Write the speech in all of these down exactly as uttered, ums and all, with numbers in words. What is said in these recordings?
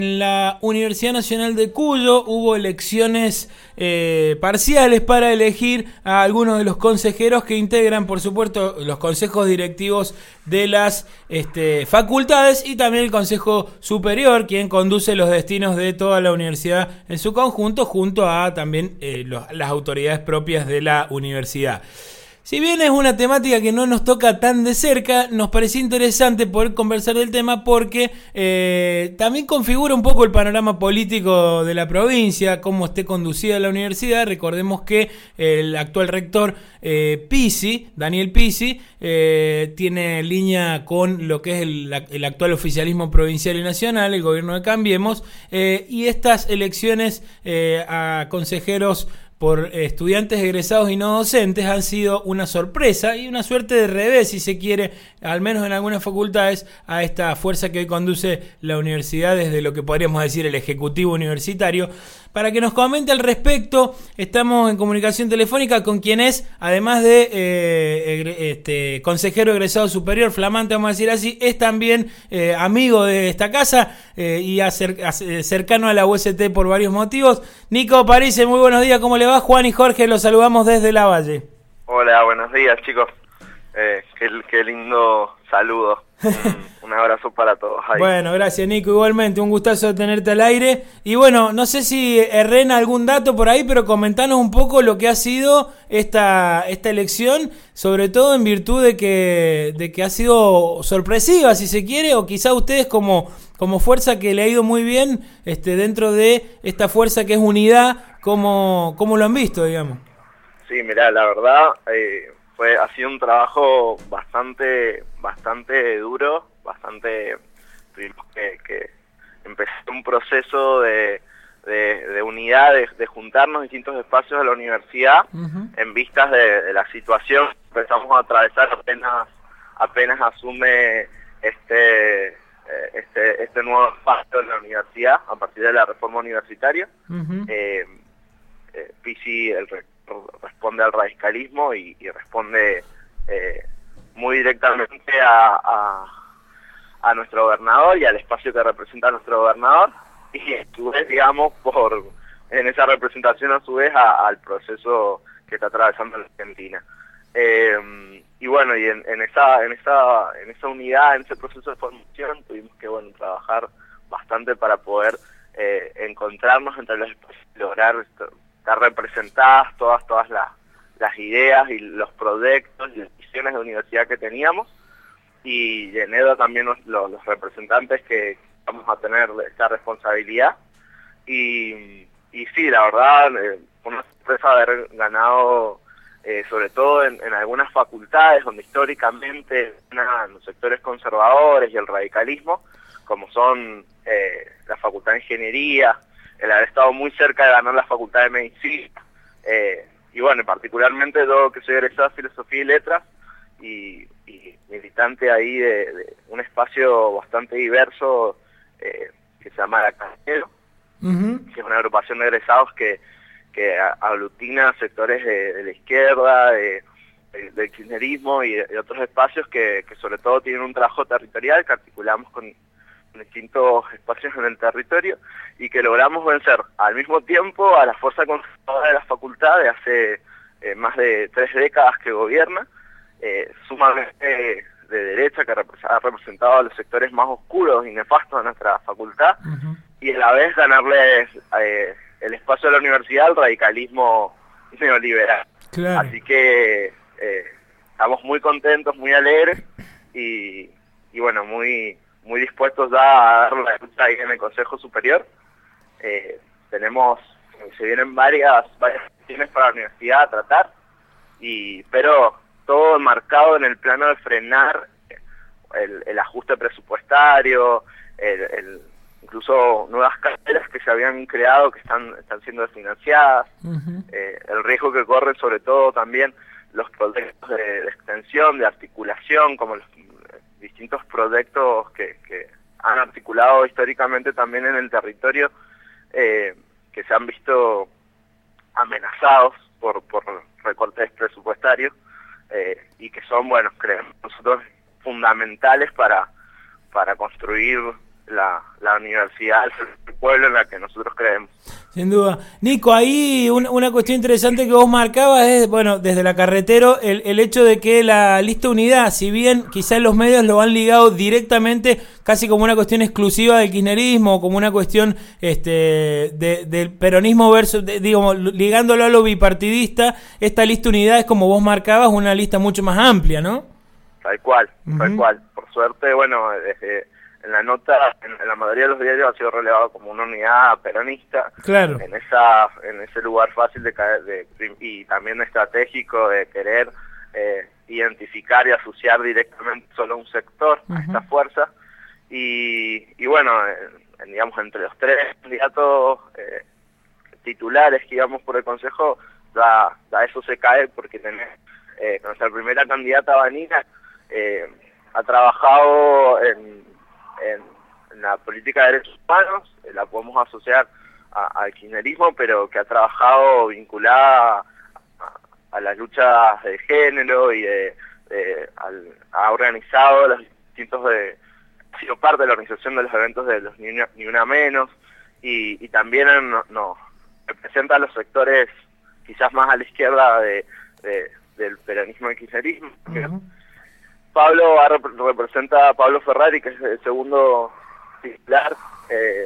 En la Universidad Nacional de Cuyo hubo elecciones eh, parciales para elegir a algunos de los consejeros que integran, por supuesto, los consejos directivos de las este, facultades y también el Consejo Superior, quien conduce los destinos de toda la universidad en su conjunto, junto a también eh, los, las autoridades propias de la universidad. Si bien es una temática que no nos toca tan de cerca, nos pareció interesante poder conversar del tema porque eh, también configura un poco el panorama político de la provincia, cómo esté conducida la universidad. Recordemos que el actual rector eh, Pisi, Daniel Pisi, eh, tiene línea con lo que es el, el actual oficialismo provincial y nacional, el gobierno de Cambiemos, eh, y estas elecciones eh, a consejeros por estudiantes egresados y no docentes han sido una sorpresa y una suerte de revés, si se quiere, al menos en algunas facultades, a esta fuerza que hoy conduce la universidad desde lo que podríamos decir el ejecutivo universitario. Para que nos comente al respecto, estamos en comunicación telefónica con quien es, además de eh, este, consejero egresado superior, flamante, vamos a decir así, es también eh, amigo de esta casa eh, y acer, cercano a la U S T por varios motivos. Nico Parisse, muy buenos días, ¿cómo le va? Juan y Jorge, los saludamos desde Lavalle. Hola, buenos días, chicos. Eh, qué, qué lindo saludo. Un, un abrazo para todos ahí. Bueno, gracias, Nico, igualmente, un gustazo de tenerte al aire. Y bueno, no sé si erré en algún dato por ahí, pero comentanos un poco lo que ha sido esta esta elección, sobre todo en virtud de que de que ha sido sorpresiva, si se quiere, o quizá ustedes como como fuerza que le ha ido muy bien este dentro de esta fuerza que es unidad, ¿cómo, cómo lo han visto, digamos? Sí, mirá, la verdad, eh, fue ha sido un trabajo bastante bastante duro, bastante tuvimos que, que empezar un proceso de, de, de unidad, de, de juntarnos distintos espacios de la universidad. Uh-huh. En vistas de, de la situación empezamos a atravesar apenas apenas asume este este este nuevo espacio de la universidad a partir de la reforma universitaria. Uh-huh. eh, eh, Pisi el responde al radicalismo y, y responde eh, muy directamente a, a, a nuestro gobernador y al espacio que representa a nuestro gobernador, y a su vez, digamos, por en esa representación a su vez a, al proceso que está atravesando la Argentina. Eh, y bueno, y en, en esa en esa en esa unidad, en ese proceso de formación, tuvimos que bueno trabajar bastante para poder eh, encontrarnos entre los espacios y lograr esto, estar representadas todas todas las, las ideas y los proyectos y las visiones de universidad que teníamos, y en EDO también los, los, los representantes que vamos a tener esta responsabilidad. Y, y sí, la verdad, eh, fue una sorpresa haber ganado, eh, sobre todo en, en algunas facultades donde históricamente ganan los sectores conservadores y el radicalismo, como son eh, la Facultad de Ingeniería, el haber estado muy cerca de ganar la Facultad de Medicina, eh, y bueno, particularmente yo que soy egresado de Filosofía y Letras y, y militante ahí de, de un espacio bastante diverso eh, que se llama La Cañero, uh-huh. que es una agrupación de egresados que, que aglutina sectores de, de la izquierda, de, de, del kirchnerismo y de, de otros espacios que, que sobre todo tienen un trabajo territorial que articulamos con distintos espacios en el territorio y que logramos vencer al mismo tiempo a la fuerza conservadora de la facultad de hace eh, más de tres décadas que gobierna, eh, sumamente de derecha, que ha representado a los sectores más oscuros y nefastos de nuestra facultad, uh-huh. y a la vez ganarles eh, el espacio de la universidad al radicalismo neoliberal. Claro. Así que eh, estamos muy contentos, muy alegres y, y bueno, muy muy dispuestos ya a dar la lucha ahí en el Consejo Superior. Eh, tenemos, se vienen varias varias cuestiones para la universidad a tratar, y pero todo marcado en el plano de frenar el, el ajuste presupuestario, el, el, incluso nuevas carreras que se habían creado que están, están siendo desfinanciadas, uh-huh. eh, el riesgo que corren sobre todo también los proyectos de, de extensión, de articulación, como los distintos proyectos que, que han articulado históricamente también en el territorio, eh, que se han visto amenazados por, por recortes presupuestarios, eh, y que son, bueno, creemos nosotros, fundamentales para, para construir la, la universidad, el pueblo en la que nosotros creemos. Sin duda. Nico, ahí una, una cuestión interesante que vos marcabas es, bueno, desde la Carretero, el, el hecho de que la lista unidad, si bien quizás los medios lo han ligado directamente, casi como una cuestión exclusiva del kirchnerismo, como una cuestión este de, del peronismo versus, de, digamos, ligándolo a lo bipartidista, esta lista unidad es, como vos marcabas, una lista mucho más amplia, ¿no? Tal cual, Uh-huh. tal cual. Por suerte, bueno, desde... en la nota, en, en la mayoría de los diarios ha sido relevado como una unidad peronista. Claro. En esa, en ese lugar fácil de caer, de, y también estratégico de querer eh, identificar y asociar directamente solo un sector uh-huh. a esta fuerza. Y, y bueno, en, digamos, entre los tres candidatos eh, titulares que íbamos por el Consejo, da, da eso se cae porque tenés eh, nuestra primera candidata, Vanina, eh, ha trabajado en En, en la política de derechos humanos, eh, la podemos asociar a, al kirchnerismo, pero que ha trabajado vinculada a, a las luchas de género y de, de, al, ha organizado los distintos de, ha sido parte de la organización de los eventos de los Ni Una, Ni Una Menos, y, y también nos no, representa a los sectores quizás más a la izquierda de, de, del peronismo y kirchnerismo. Uh-huh. Pablo representa a Pablo Ferrari, que es el segundo titular, eh,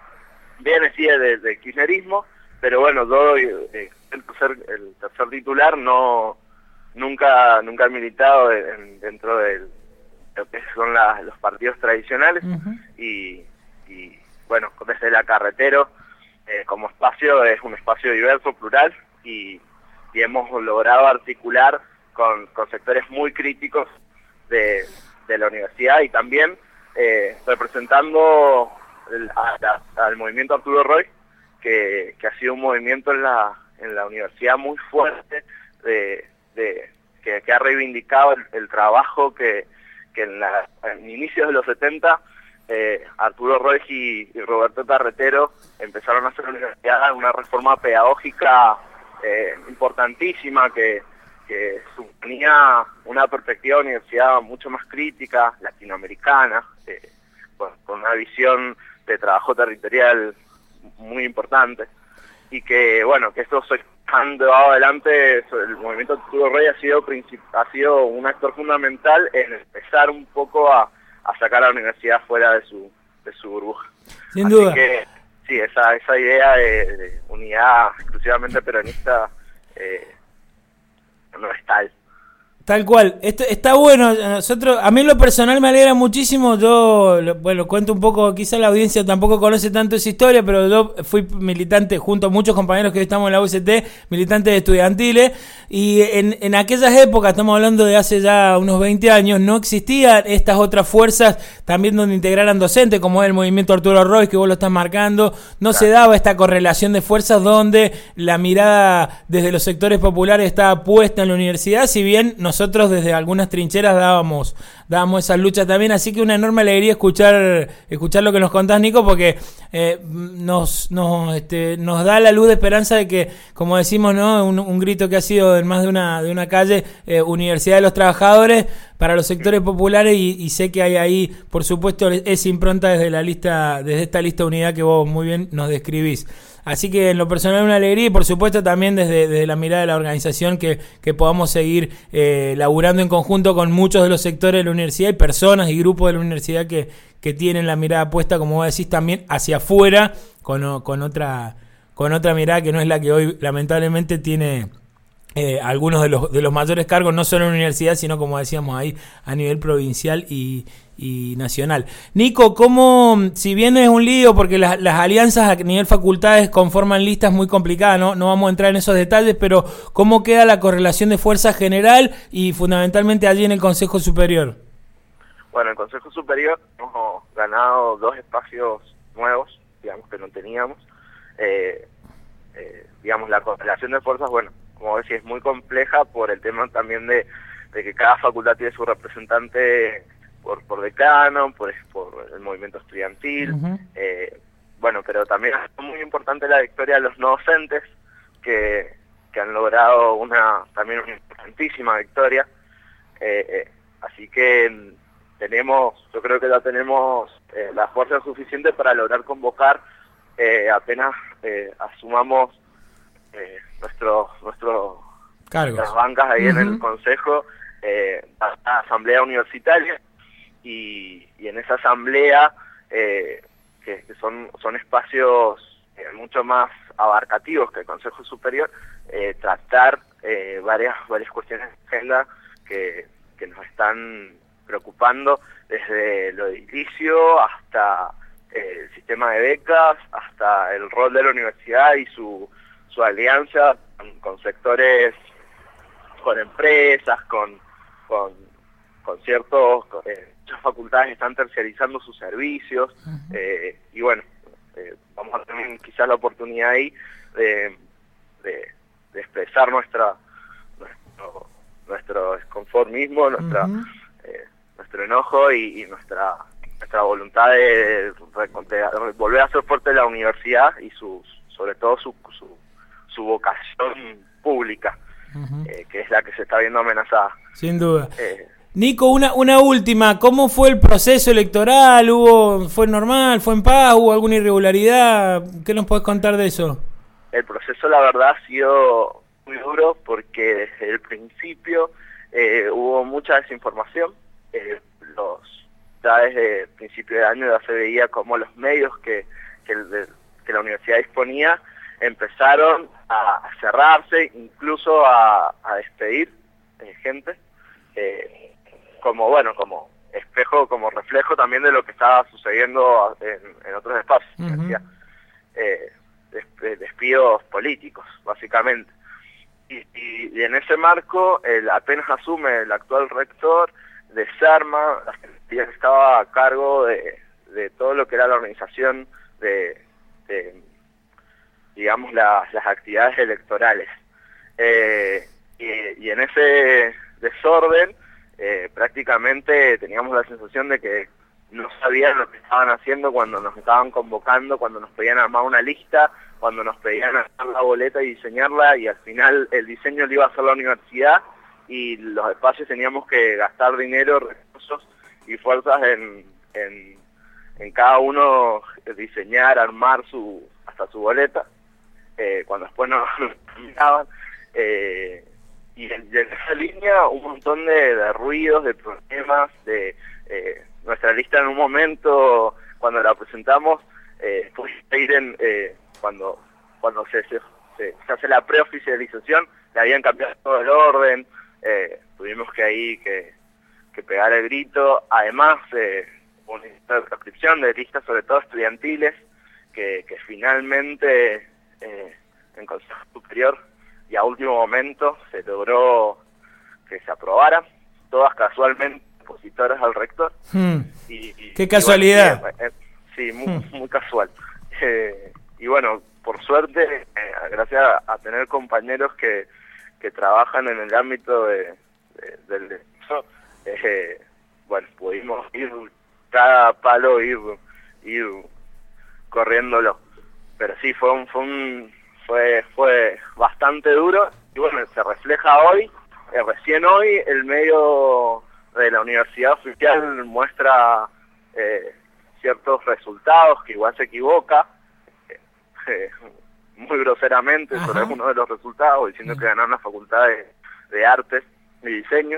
viene sí del de kirchnerismo, pero bueno, yo, eh, el, tercer, el tercer titular no nunca nunca ha militado en, dentro de lo que son la, los partidos tradicionales. Uh-huh. y, y bueno, desde la Carretero, eh, como espacio, es un espacio diverso, plural, y, y hemos logrado articular con, con sectores muy críticos De, de la universidad y también eh, representando el, a, a, al movimiento Arturo Roy, que, que ha sido un movimiento en la en la universidad muy fuerte, de, de que, que ha reivindicado el, el trabajo que, que en, la, en inicios de los setenta eh, Arturo Roy y, y Roberto Carretero empezaron a hacer en la universidad una reforma pedagógica eh, importantísima que que suponía una perspectiva de universidad mucho más crítica, latinoamericana, eh, con, con una visión de trabajo territorial muy importante, y que, bueno, que esto se han llevado adelante. El movimiento Arturo Roy ha sido, ha sido un actor fundamental en empezar un poco a, a sacar a la universidad fuera de su, de su burbuja. Sin Así duda. que, sí, esa, esa idea de, de unidad exclusivamente peronista eh, no es tal. Tal cual. Esto está bueno. Nosotros, a mí en lo personal me alegra muchísimo. Yo, bueno, cuento un poco, quizá la audiencia tampoco conoce tanto esa historia, pero yo fui militante junto a muchos compañeros que hoy estamos en la U C T, militantes estudiantiles, y en, en aquellas épocas, estamos hablando de hace ya unos veinte años, no existían estas otras fuerzas también donde integraran docentes, como es el movimiento Arturo Roy, que vos lo estás marcando. No claro. Se daba esta correlación de fuerzas donde la mirada desde los sectores populares estaba puesta en la universidad, si bien nos nosotros desde algunas trincheras dábamos dábamos esa lucha también, así que una enorme alegría escuchar escuchar lo que nos contás, Nico, porque eh, nos nos este, nos da la luz de esperanza de que, como decimos, no un, un grito que ha sido en más de una de una calle, eh, Universidad de los Trabajadores para los sectores populares, y, y sé que hay ahí, por supuesto, esa impronta desde la lista, desde esta lista unidad que vos muy bien nos describís. Así que en lo personal una alegría, y por supuesto también desde, desde la mirada de la organización que, que podamos seguir eh, laburando en conjunto con muchos de los sectores de la universidad y personas y grupos de la universidad que, que tienen la mirada puesta, como vos decís, también hacia afuera, con, con otra con otra mirada que no es la que hoy lamentablemente tiene eh, algunos de los de los mayores cargos, no solo en la universidad, sino, como decíamos ahí, a nivel provincial y y nacional. Nico, ¿cómo, si bien es un lío porque las, las alianzas a nivel facultades conforman listas muy complicadas, no no vamos a entrar en esos detalles, pero cómo queda la correlación de fuerza general y fundamentalmente allí en el Consejo Superior? Bueno, en el Consejo Superior hemos ganado dos espacios nuevos, digamos, que no teníamos. Eh, eh, digamos, la correlación de fuerzas, bueno, como decía, es muy compleja por el tema también de, de que cada facultad tiene su representante por por decano, por, por el movimiento estudiantil. Uh-huh. eh, bueno, pero también es muy importante la victoria de los no docentes, que, que han logrado una también una importantísima victoria. Eh, eh, así que tenemos, yo creo que ya tenemos eh, la fuerza suficiente para lograr convocar eh, apenas eh, asumamos eh, nuestro, nuestro, nuestras bancas ahí uh-huh. en el Consejo, eh, a la Asamblea Universitaria, y, y en esa asamblea, eh, que, que son, son espacios eh, mucho más abarcativos que el Consejo Superior, eh, tratar eh, varias, varias cuestiones de agenda que, que nos están preocupando, desde lo edilicio hasta eh, el sistema de becas, hasta el rol de la universidad y su, su alianza con, con sectores, con empresas, con, con, con ciertos, eh, muchas facultades están terciarizando sus servicios, uh-huh. eh, y bueno, eh, vamos a tener quizás la oportunidad ahí de, de, de expresar nuestra nuestro, nuestro desconformismo, nuestra uh-huh. eh, nuestro enojo y, y nuestra nuestra voluntad de, de, de volver a ser fuerte la universidad y sus, sobre todo su, su, su vocación pública, uh-huh. eh, que es la que se está viendo amenazada. Sin duda. Eh, Nico, una, una última, ¿cómo fue el proceso electoral? ¿Hubo, fue normal, fue en paz, hubo alguna irregularidad? ¿Qué nos puedes contar de eso? El proceso, la verdad, ha sido muy duro porque desde el principio eh, hubo mucha desinformación. Eh, los ya desde el principio de año ya se veía como los medios que, que, el, que la universidad disponía empezaron a cerrarse, incluso a, a despedir eh, gente, eh, como bueno, como espejo, como reflejo también de lo que estaba sucediendo en, en otros espacios, uh-huh. eh, des, despidos políticos, básicamente. Y, y, y en ese marco, el, apenas asume el actual rector, desarma la secretaría que estaba a cargo de, de todo lo que era la organización de, de digamos, la, las actividades electorales. Eh, y, y en ese desorden, eh, prácticamente teníamos la sensación de que no sabían lo que estaban haciendo cuando nos estaban convocando, cuando nos pedían armar una lista, cuando nos pedían hacer la boleta y diseñarla, y al final el diseño lo iba a hacer la universidad, y los espacios teníamos que gastar dinero, recursos y fuerzas en, en, en cada uno diseñar, armar su hasta su boleta, eh, cuando después no miraban, eh, y, en, y en esa línea un montón de, de ruidos, de problemas, de eh, nuestra lista en un momento, cuando la presentamos, eh, fue ir en, eh, cuando, cuando se, se, se, se hace la preoficialización, le habían cambiado todo el orden. Eh, tuvimos que ahí que, que pegar el grito. Además, eh, una prescripción de listas, sobre todo estudiantiles, que, que finalmente eh, en Consejo Superior y a último momento se logró que se aprobara, todas casualmente opositoras al rector. Hmm. Y, y, ¡Qué casualidad! Y bueno, eh, sí, muy, hmm. muy casual. Eh, y bueno, por suerte, eh, gracias a, a tener compañeros que que trabajan en el ámbito de, de, del derecho, eh, bueno, pudimos ir cada palo, ir, ir corriéndolo. Pero sí, fue un, fue un, fue, fue bastante duro, y bueno, se refleja hoy, eh, recién hoy, el medio de la universidad oficial muestra eh, ciertos resultados, que igual se equivoca, eh, eh, muy groseramente sobre algunos de los resultados, diciendo que ganaron la facultad de, de artes y diseño,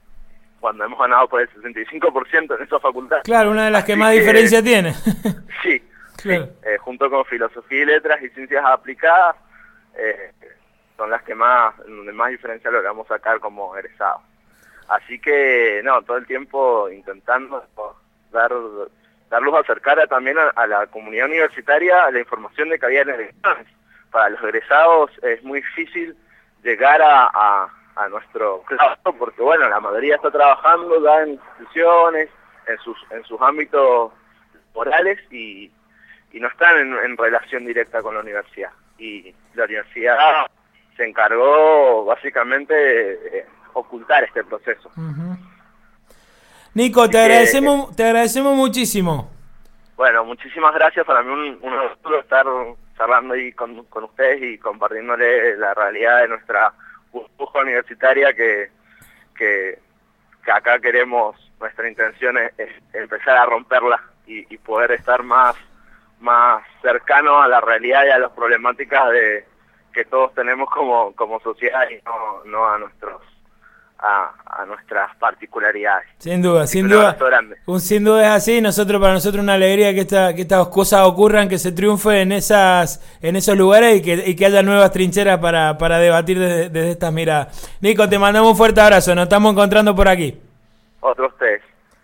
cuando hemos ganado por el sesenta y cinco por ciento en esa facultad. Claro, una de las Así que más que, diferencia tiene. Sí, claro. sí eh, junto con filosofía y letras y ciencias aplicadas, eh, son las que más, donde más diferencia logramos sacar como egresados. Así que, no, todo el tiempo intentando dar... dar luz, acercar a, también a, a la comunidad universitaria a la información de que había elecciones. Para los egresados es muy difícil llegar a, a, a nuestro claustro, porque bueno, la mayoría está trabajando ya en instituciones, en sus en sus ámbitos laborales, y, y no están en, en relación directa con la universidad. Y la universidad se encargó básicamente de, de ocultar este proceso. Uh-huh. Nico, te agradecemos, te agradecemos muchísimo. Bueno, muchísimas gracias. Para mí un, un honor estar charlando ahí con, con ustedes y compartiéndole la realidad de nuestra burbuja universitaria, que, que, que acá queremos, nuestra intención es, es empezar a romperla y, y poder estar más, más cercano a la realidad y a las problemáticas de que todos tenemos como, como sociedad y no, no a nuestros A, a nuestras particularidades. Sin duda, sin duda, un, sin duda es así. Nosotros, para nosotros una alegría que esta, que estas cosas ocurran, que se triunfe en esas, en esos lugares y que, y que haya nuevas trincheras para, para debatir desde, desde estas miradas. Nico, te mandamos un fuerte abrazo, nos estamos encontrando por aquí. Otros ustedes.